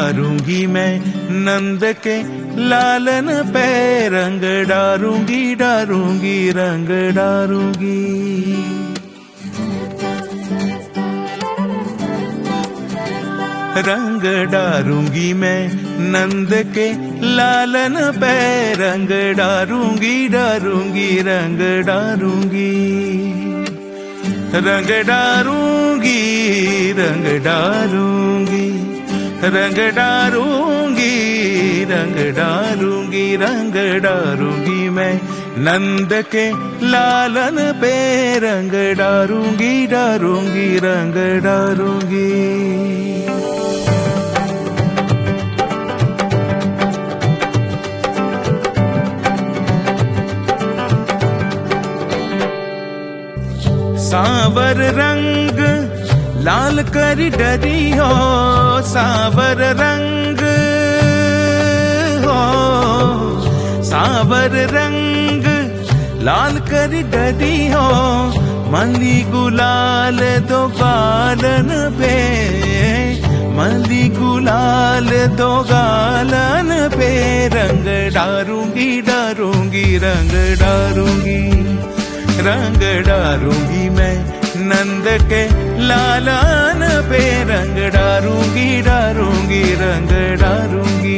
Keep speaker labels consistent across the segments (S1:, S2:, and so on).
S1: डारूंगी मैं नंद के लालन पे, रंग डारूंगी डारूंगी रंग डारूंगी। रंग डारूंगी मैं नंद के लालन पे, रंग डारूंगी डारूंगी रंग डारूंगी। रंग डारूंगी रंग डारूंगी रंग डारूंगी रंग डारूंगी रंग डारूंगी मैं नंद के लालन पे, रंग डारूंगी डारूंगी रंग डारूंगी। सावर रंग लाल करी डरी हो, सावर रंग हो, सावर रंग लाल करी डरी हो, मली गुलाल दो गालन पे, मली गुलाल दो गालन पे, रंग डारूंगी डारूंगी रंग डारूंगी। रंग डारूंगी मैं नंद के लालन पे, रंग डारूंगी डारूंगी रंग डारूंगी।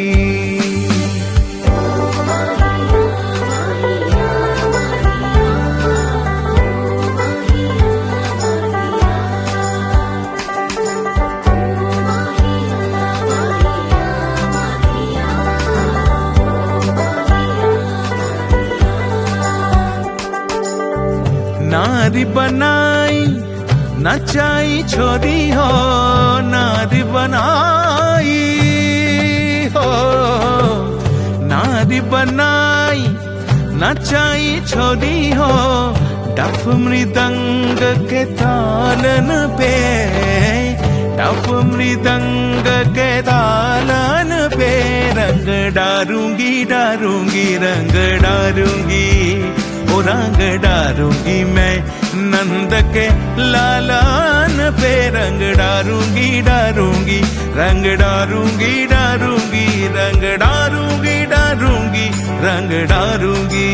S1: नारी बनाई नचाई छोरी हो, नारी बनाई हो, नारी बनाई नचाई छोरी हो, डफ मृदंग के तालन पे, डफ मृदंग के तालन पे, रंग डारूंगी डारूंगी रंग डारूंगी। ओ रंग डारूंगी मैं नंद के लालन पे, रंग डारूंगी डारूंगी रंग डारूंगी डारूंगी रंग डारूंगी डारूंगी रंग डारूंगी।